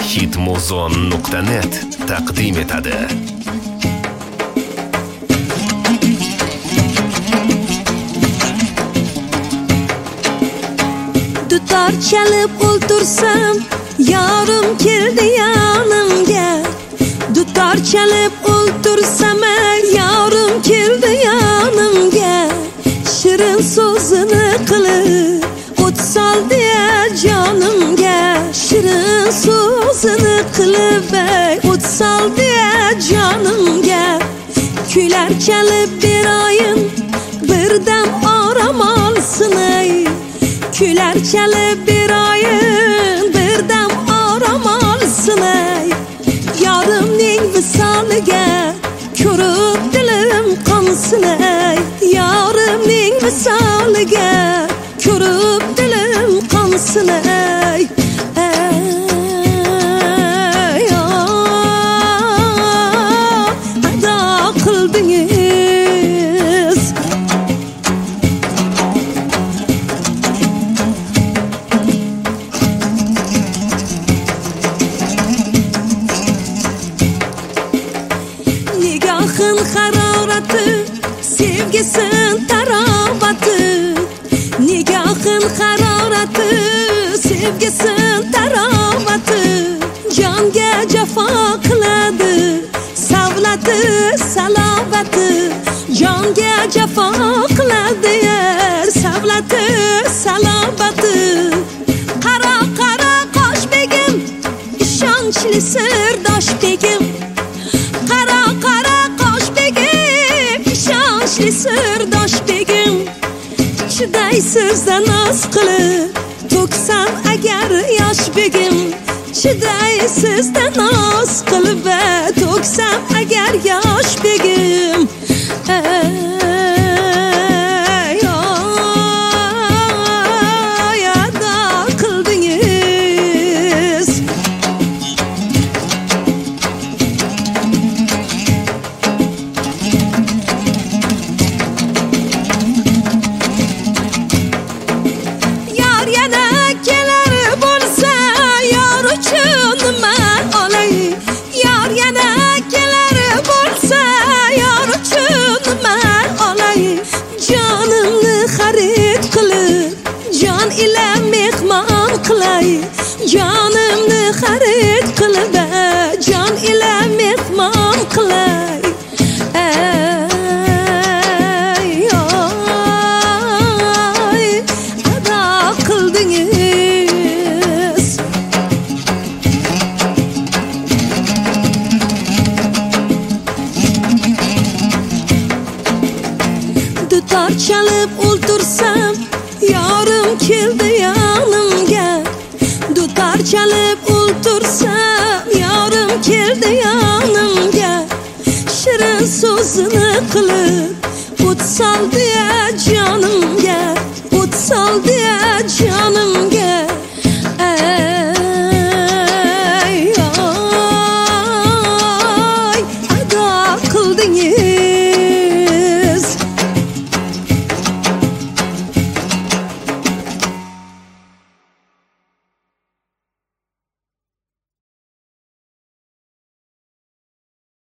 hitmuzon.net taqdim etadi. Dutor chalib o'ltirsam, yorim keldi yonimga. Dutor chalib o'ltirsam, yorim keldi yonimga. Shirin so'zini qilib o't soldi jonimga. Shirin so'zini qilib o't soldi jonimga. Kuylar chalib beroyin, birdam orom olsin ey. Kuylar chalib beroyin, birdam orom olsin ey. Yorimning visoliga ko'rib dilim qonsin ey. Yorimning visoliga ko'rib dilim qonsin ey. Ado qildingiz. Nigohin harorati, sevgisin tarobati. Nigohin harorati, sevgisin tarobati. Jonga jafo qiladi, savlati salobati. Jonga jafo qiladi, savlati salobati. Qara qara qosh begim, ishonchli sirdosh begim. Qara qara qosh begim, ishonchli sirdosh begim. Chidaysiz noz qilib to'ksam agar yosh begim. Chidaysiz noz qilib to'ksam agar yosh begim. Ado qildingiz. Yor yana kelar bo'lsa, yor uchun nima olay? Yor yana kelar bo'lsa, yor uchun nima olay? Jonimni xarid qilib, jon ila mehmon qilay. Jonimni xarid qilib, jon ila mehmon qilay. Ado qildingiz. Dutor chalib o'ltirsam, yorim keldi yonimga. Dutor chalib o'ltirsam, yorim keldi yonimga. Shirin so'zini qilib o't soldi jonimga.